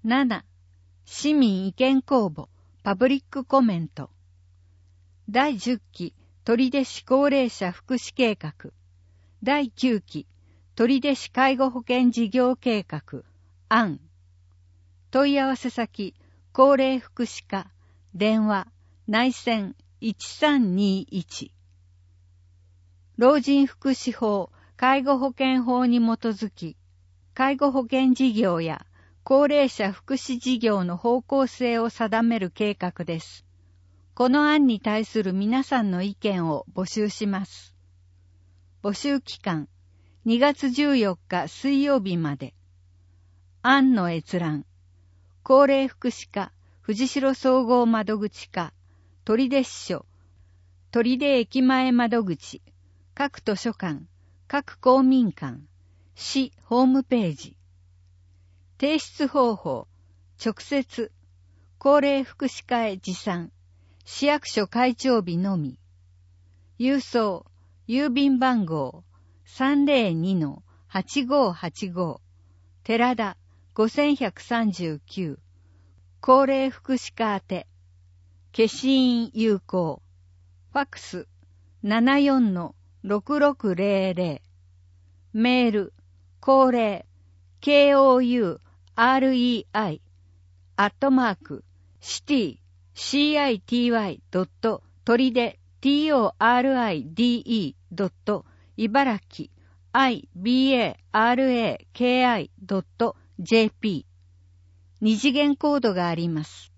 7. 市民意見公募パブリックコメント。第10期取手市高齢者福祉計画。第9期取手市介護保険事業計画案。問い合わせ先高齢福祉課電話内線1321。老人福祉法介護保険法に基づき介護保険事業や高齢者福祉事業の方向性を定める計画です。この案に対する皆さんの意見を募集します。募集期間2月14日水曜日まで。案の閲覧高齢福祉課藤代総合窓口課取手市所取手駅前窓口各図書館各公民館市ホームページ。提出方法直接高齢福祉課へ持参市役所開庁日のみ。郵送郵便番号 302-8585 寺田5139高齢福祉課宛て消印有効ファックス 74-6600 メール高齢 kourei@city.ibaraki.ibaraki.jp 二次元コードがあります。